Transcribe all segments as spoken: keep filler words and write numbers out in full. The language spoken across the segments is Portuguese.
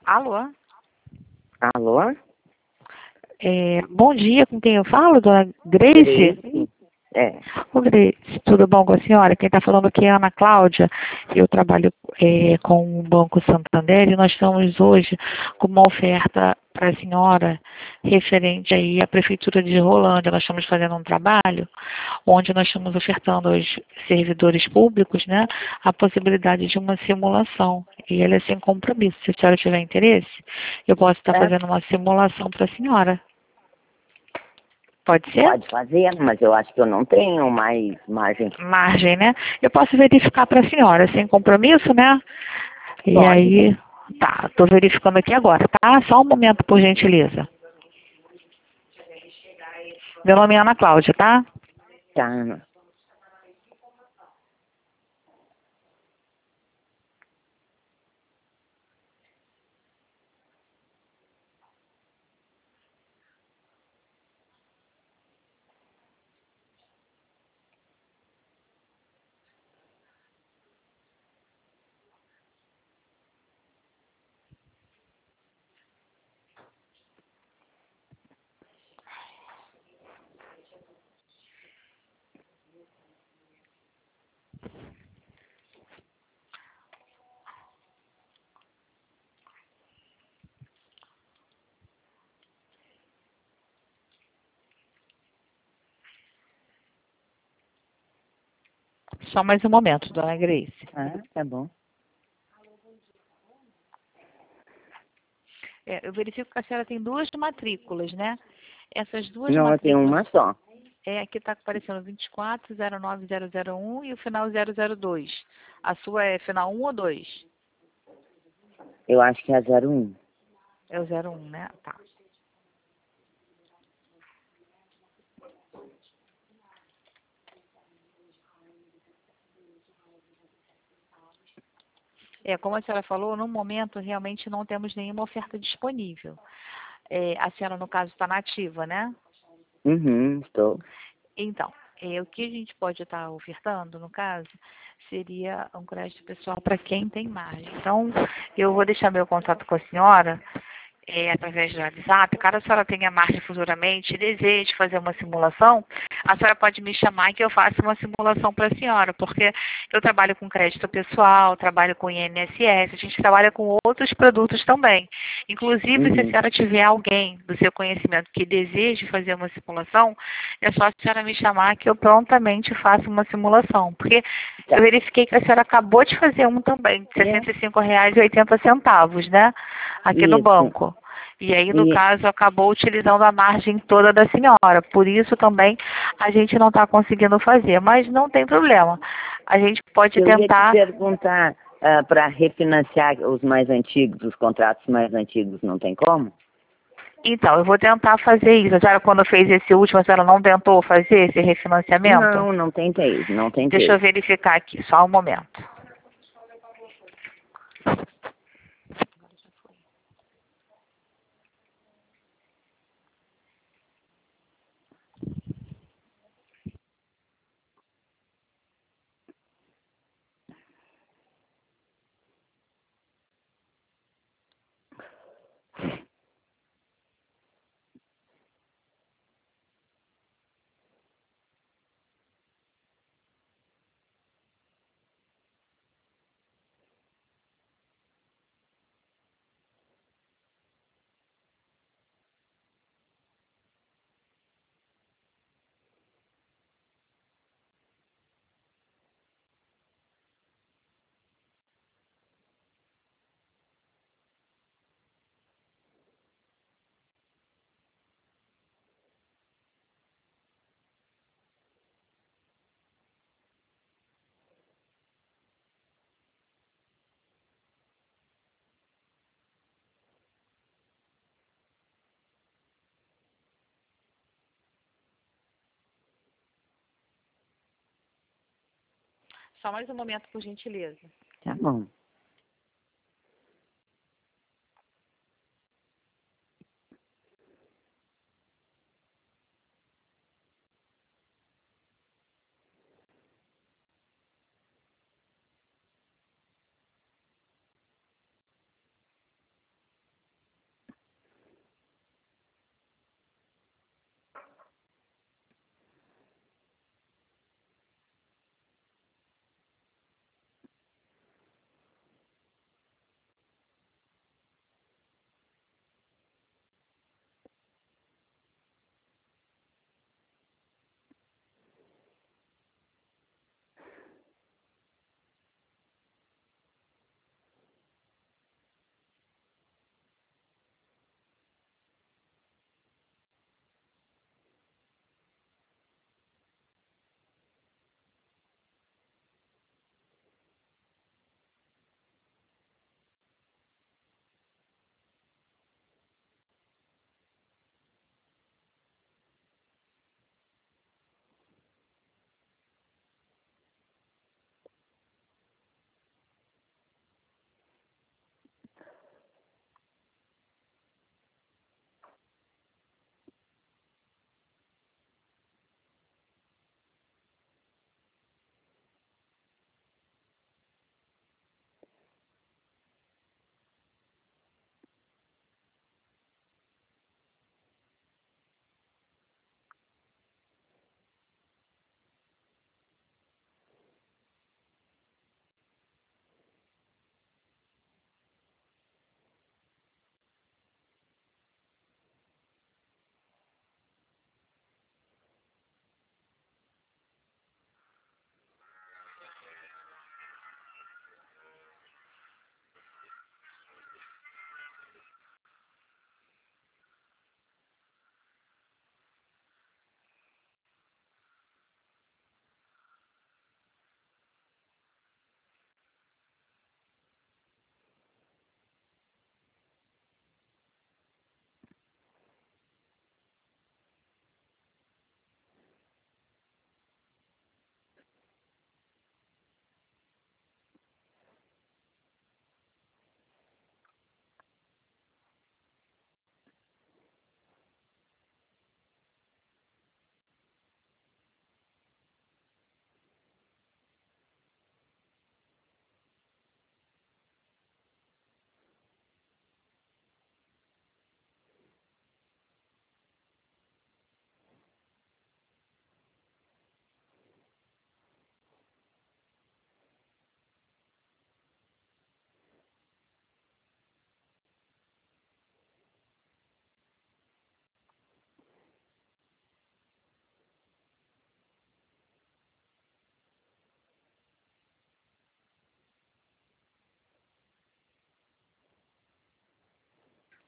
Alô? Alô? É, bom dia, com quem eu falo, dona Grace? Grace? É. Ô, Grace, tudo bom com a senhora? Quem está falando aqui é a Ana Cláudia. Eu trabalho é, com o Banco Santander e nós estamos hoje com uma oferta para a senhora referente aí à Prefeitura de Rolândia. Nós estamos fazendo um trabalho onde nós estamos ofertando aos servidores públicos, né, a possibilidade de uma simulação. E ele é sem compromisso. Se a senhora tiver interesse, eu posso estar É, fazendo uma simulação para a senhora. Pode ser? pode fazer, mas eu acho que eu não tenho mais margem. Margem, né? Eu posso verificar para a senhora, sem compromisso, né? E Pode. aí, tá, estou verificando aqui agora, tá? Só um momento, por gentileza. Meu nome é Ana Cláudia, tá? Tá. Só mais um momento, dona Grace. Ah, tá bom. É, eu verifico que a senhora tem duas matrículas, né? Essas duas Não, eu tenho matrículas, uma só. é, aqui está aparecendo vinte e quatro, zero nove zero zero um e o final zero zero dois. A sua é final um ou dois? Eu acho que é zero um. É o zero um, né? Tá. É, como a senhora falou, no momento realmente não temos nenhuma oferta disponível. É, a senhora, no caso, está nativa, né? Uhum, estou. Então, é, o que a gente pode estar ofertando, no caso, seria um crédito pessoal para quem tem margem. Então, eu vou deixar meu contato com a senhora é, através do WhatsApp. Caso a senhora tenha margem futuramente e deseje fazer uma simulação, a senhora pode me chamar que eu faça uma simulação para a senhora, porque eu trabalho com crédito pessoal, trabalho com I N S S, a gente trabalha com outros produtos também. Inclusive, se a Uhum. senhora tiver alguém do seu conhecimento que deseje fazer uma simulação, é só a senhora me chamar que eu prontamente faço uma simulação. Porque Tá. eu verifiquei que a senhora acabou de fazer um também, de É. sessenta e cinco reais e oitenta centavos, né? Aqui no Isso. banco. E aí, no E caso, acabou utilizando a margem toda da senhora. Por isso também a gente não está conseguindo fazer. Mas não tem problema. A gente pode eu ia te tentar. perguntar, para refinanciar os mais antigos, os contratos mais antigos, não tem como? Então, eu vou tentar fazer isso. A senhora, quando fez esse último, a senhora não tentou fazer esse refinanciamento? Não, não tentei, não Deixa eu tentei. verificar aqui, só um momento. Só mais um momento, por gentileza. Tá bom.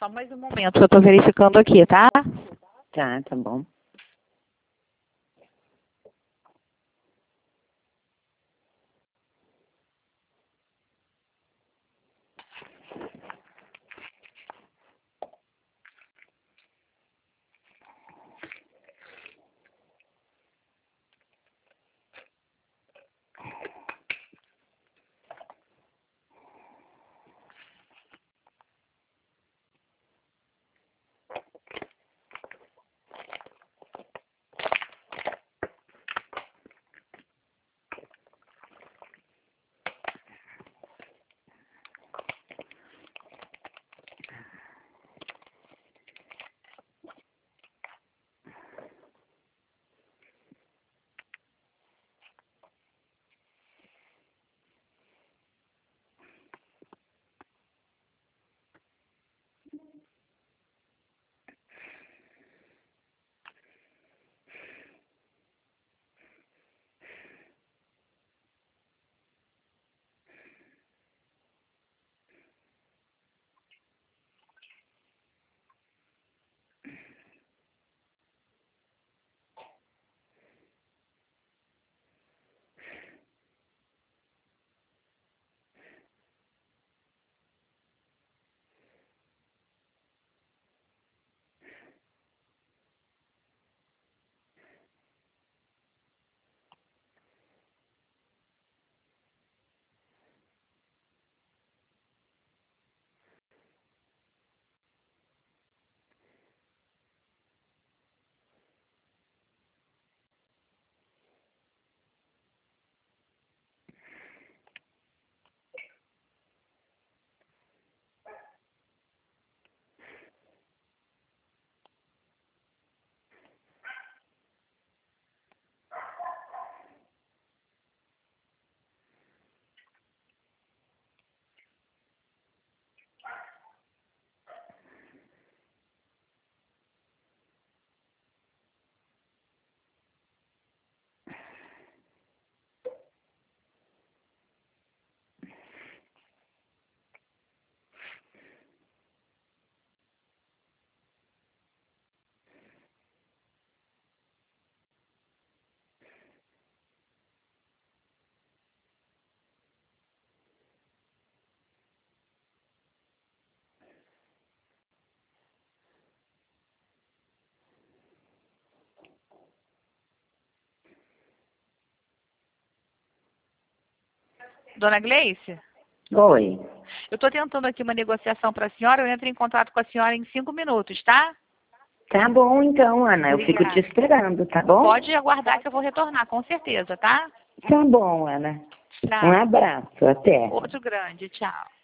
Só mais um momento, eu estou verificando aqui, tá? Tá, tá bom. Dona Gleice? Oi. Eu estou tentando aqui uma negociação para a senhora, eu entro em contato com a senhora em cinco minutos, tá? Tá bom então, Ana. Eu fico te esperando, tá bom? Pode aguardar que eu vou retornar, com certeza, tá? Tá bom, Ana. Tchau. Um abraço. Até. Outro grande, tchau.